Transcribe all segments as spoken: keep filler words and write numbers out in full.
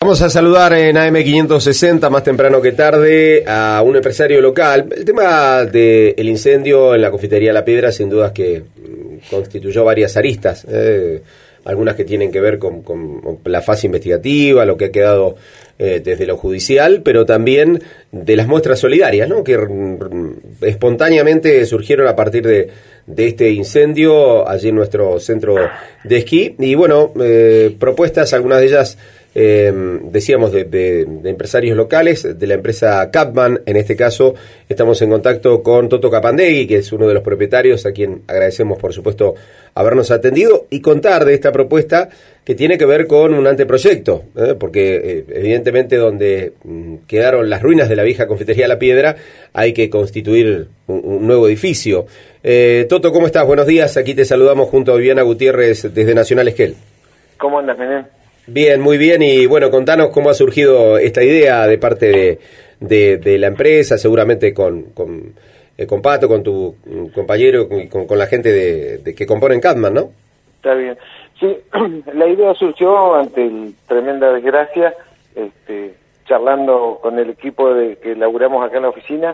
Vamos a saludar en A M quinientos sesenta, más temprano que tarde, a un empresario local. El tema del incendio en la confitería La Piedra, sin dudas que constituyó varias aristas, eh, algunas que tienen que ver con, con la fase investigativa, lo que ha quedado eh, desde lo judicial, pero también de las muestras solidarias, ¿no?, que r- espontáneamente surgieron a partir de, de este incendio allí en nuestro centro de esquí. Y bueno, eh, propuestas, algunas de ellas Eh, decíamos de, de, de empresarios locales, de la empresa Capman. En este caso estamos en contacto con Toto Capandegui, que es uno de los propietarios, a quien agradecemos por supuesto habernos atendido y contar de esta propuesta que tiene que ver con un anteproyecto, ¿eh? porque eh, evidentemente donde mm, quedaron las ruinas de la vieja confitería La Piedra hay que constituir un, un nuevo edificio. eh, Toto, ¿cómo estás? Buenos días, aquí te saludamos junto a Viviana Gutiérrez desde Nacional Esquel. ¿Cómo andas, Menem? Bien, muy bien, y bueno, contanos cómo ha surgido esta idea de parte de, de, de la empresa, seguramente con, con, eh, con Pato, con tu compañero y con, con la gente de, de que componen Capman, ¿no? Está bien. Sí, la idea surgió ante el tremenda desgracia, este, charlando con el equipo de que laburamos acá en la oficina,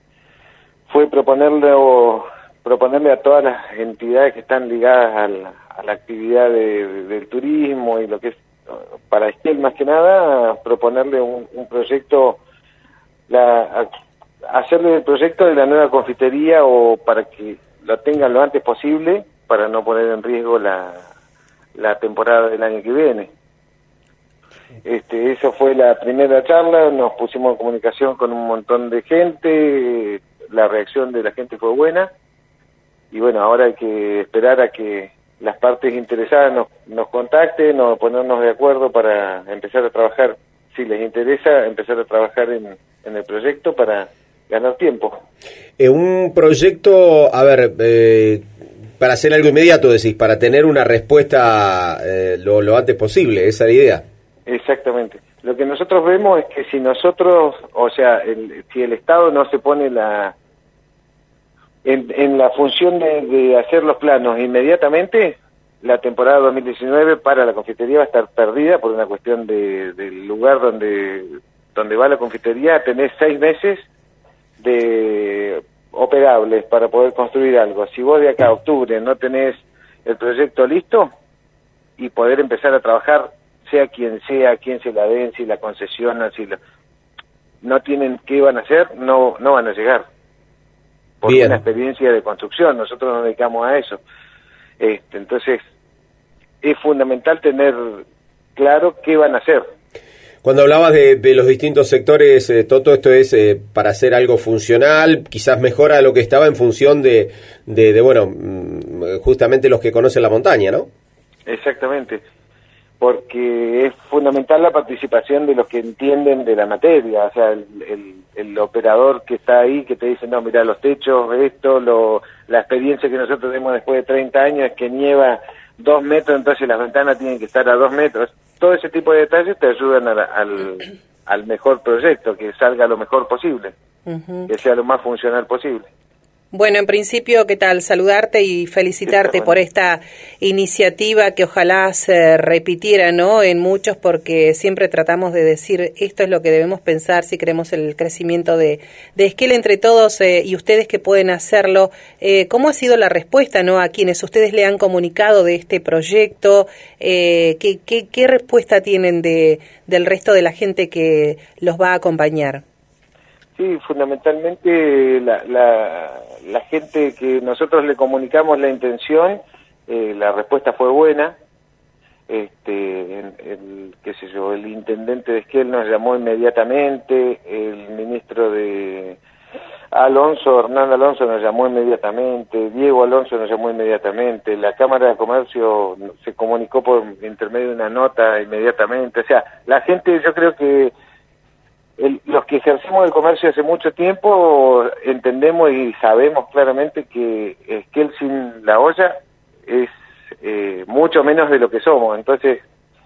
fue proponerle, o, proponerle a todas las entidades que están ligadas al, a la actividad de, de, del turismo y lo que es para Esquel más que nada, proponerle un, un proyecto, la, a, hacerle el proyecto de la nueva confitería o para que lo tengan lo antes posible para no poner en riesgo la, la temporada del año que viene. Este, eso fue la primera charla, nos pusimos en comunicación con un montón de gente, la reacción de la gente fue buena y bueno, ahora hay que esperar a que las partes interesadas nos, nos contacten o ponernos de acuerdo para empezar a trabajar, si les interesa, empezar a trabajar en, en el proyecto para ganar tiempo. Eh, un proyecto, a ver, eh, para hacer algo inmediato, decís, para tener una respuesta eh, lo, lo antes posible, esa es la idea. Exactamente. Lo que nosotros vemos es que si nosotros, o sea, el, si el Estado no se pone la En, en la función de, de hacer los planos inmediatamente, la temporada dos mil diecinueve para la confitería va a estar perdida por una cuestión de, del lugar donde donde va la confitería. Tenés seis meses de operables para poder construir algo. Si vos de acá a octubre no tenés el proyecto listo y poder empezar a trabajar, sea quien sea, quien se la den, si la concesionan, si lo, no tienen qué van a hacer, no no van a llegar. Por Bien. Una experiencia de construcción, nosotros nos dedicamos a eso. Este, entonces, es fundamental tener claro qué van a hacer. Cuando hablabas de, de los distintos sectores, eh, Toto, esto es eh, para hacer algo funcional, quizás mejora lo que estaba en función de, de, de, bueno, justamente los que conocen la montaña, ¿no? Exactamente, porque es fundamental la participación de los que entienden de la materia, o sea, el, el, el operador que está ahí, que te dice, no, mira, los techos, esto, lo, la experiencia que nosotros tenemos después de treinta años es que nieva dos metros, entonces las ventanas tienen que estar a dos metros. Todo ese tipo de detalles te ayudan a la, al, al mejor proyecto, que salga lo mejor posible, uh-huh. que sea lo más funcional posible. Bueno, en principio, ¿qué tal? Saludarte y felicitarte por esta iniciativa que ojalá se repitiera, ¿no?, en muchos, porque siempre tratamos de decir esto es lo que debemos pensar si queremos el crecimiento de, de Esquel entre todos eh, y ustedes que pueden hacerlo. Eh, ¿Cómo ha sido la respuesta, ¿no?, a quienes ustedes le han comunicado de este proyecto? Eh, ¿qué, qué, ¿Qué respuesta tienen de del resto de la gente que los va a acompañar? Sí, fundamentalmente la, la, la gente que nosotros le comunicamos la intención, eh, la respuesta fue buena. Este, el, el, qué sé yo, el intendente de Esquel nos llamó inmediatamente, el ministro de Alonso, Hernán Alonso nos llamó inmediatamente, Diego Alonso nos llamó inmediatamente, la Cámara de Comercio se comunicó por intermedio de una nota inmediatamente. O sea, la gente, yo creo que El, los que ejercemos el comercio hace mucho tiempo entendemos y sabemos claramente que Esquel sin la olla es eh, mucho menos de lo que somos. Entonces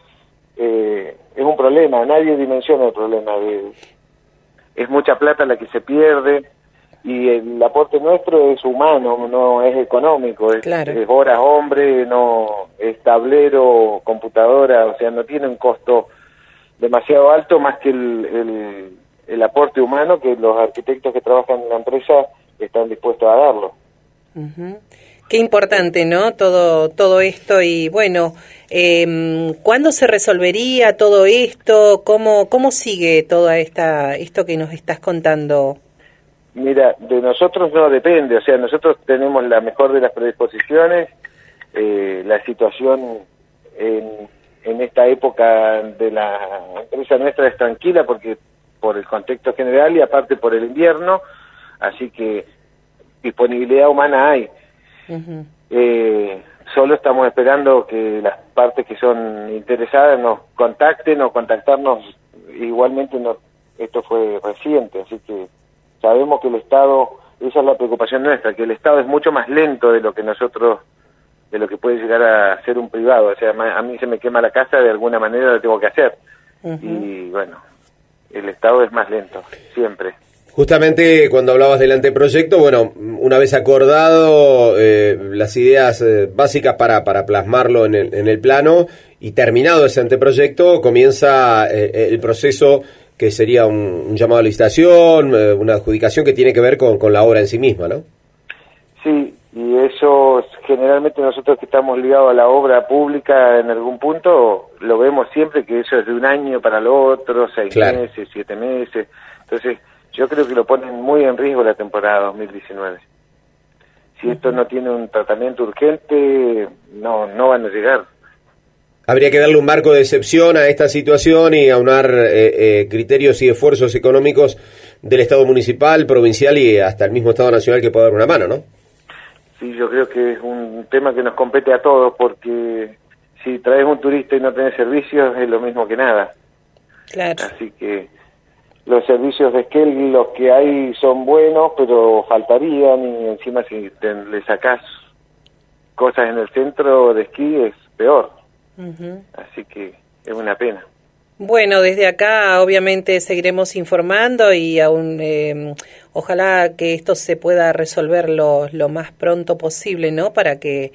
eh, es un problema, nadie dimensiona el problema. De, es mucha plata la que se pierde y el aporte nuestro es humano, no es económico, es, claro. es horas hombre, no es tablero, computadora, o sea, no tiene un costo demasiado alto, más que el, el, el aporte humano que los arquitectos que trabajan en la empresa están dispuestos a darlo. Uh-huh. Qué importante, ¿no? Todo todo esto y bueno, eh, ¿cuándo se resolvería todo esto? ¿Cómo cómo sigue toda esta esto que nos estás contando? Mira, de nosotros no depende, o sea, nosotros tenemos la mejor de las predisposiciones, eh, la situación en, en esta época de la empresa nuestra es tranquila porque por el contexto general y aparte por el invierno, así que disponibilidad humana hay. Uh-huh. Eh, solo estamos esperando que las partes que son interesadas nos contacten o contactarnos igualmente. No, esto fue reciente, así que sabemos que el Estado, esa es la preocupación nuestra, que el Estado es mucho más lento de lo que nosotros, de lo que puede llegar a ser un privado. O sea, a mí se me quema la casa, de alguna manera lo tengo que hacer. Uh-huh. Y bueno, el Estado es más lento, siempre. Justamente cuando hablabas del anteproyecto, bueno, una vez acordado eh, las ideas eh, básicas para, para plasmarlo en el, en el plano y terminado ese anteproyecto, comienza eh, el proceso que sería un, un llamado a licitación, eh, una adjudicación que tiene que ver con, con la obra en sí misma, ¿no? Sí, y eso generalmente nosotros que estamos ligados a la obra pública en algún punto, lo vemos siempre que eso es de un año para el otro, seis claro. meses, siete meses, entonces yo creo que lo ponen muy en riesgo la temporada dos mil diecinueve. Si uh-huh. esto no tiene un tratamiento urgente, no no van a llegar. Habría que darle un marco de excepción a esta situación y aunar eh, eh, criterios y esfuerzos económicos del Estado municipal, provincial y hasta el mismo Estado nacional que pueda dar una mano, ¿no? Sí, yo creo que es un tema que nos compete a todos, porque si traes un turista y no tenés servicios es lo mismo que nada. Claro. Así que los servicios de Esquel, los que hay son buenos, pero faltarían, y encima si te, le sacás cosas en el centro de esquí es peor. Uh-huh. Así que es una pena. Bueno, desde acá obviamente seguiremos informando y aún eh, ojalá que esto se pueda resolver lo, lo más pronto posible, ¿no? Para que,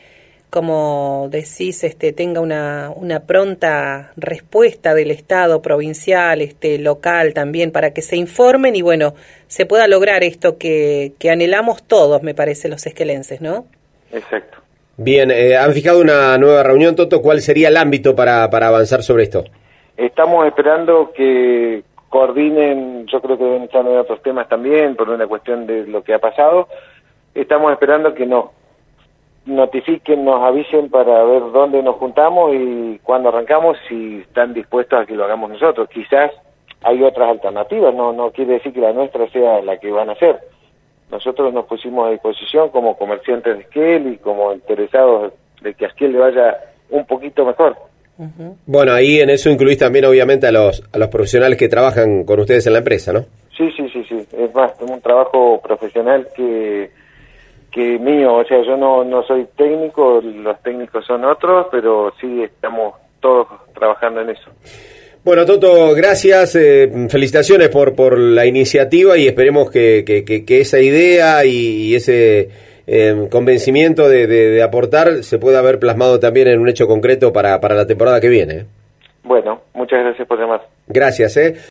como decís, este tenga una una pronta respuesta del Estado provincial, este local también, para que se informen y bueno, se pueda lograr esto que, que anhelamos todos, me parece, los esquelenses, ¿no? Exacto. Bien, eh, ¿han fijado una nueva reunión, Toto? ¿Cuál sería el ámbito para, para avanzar sobre esto? Estamos esperando que coordinen, yo creo que deben estar en otros temas también, por una cuestión de lo que ha pasado. Estamos esperando que nos notifiquen, nos avisen para ver dónde nos juntamos y cuándo arrancamos, si están dispuestos a que lo hagamos nosotros. Quizás hay otras alternativas, no no quiere decir que la nuestra sea la que van a hacer. Nosotros nos pusimos a disposición como comerciantes de Esquel y como interesados de que a Esquel le vaya un poquito mejor. Uh-huh. Bueno, ahí en eso incluís también obviamente a los a los profesionales que trabajan con ustedes en la empresa, ¿no? Sí, sí, sí, sí. Es más, es un trabajo profesional que que mío, o sea, yo no no soy técnico, los técnicos son otros, pero sí estamos todos trabajando en eso. Bueno, Toto, gracias, eh, felicitaciones por por la iniciativa y esperemos que, que, que, que esa idea y, y ese eh, convencimiento de, de, de aportar se pueda ver plasmado también en un hecho concreto para, para la temporada que viene. Bueno, muchas gracias por llamar. Gracias, eh.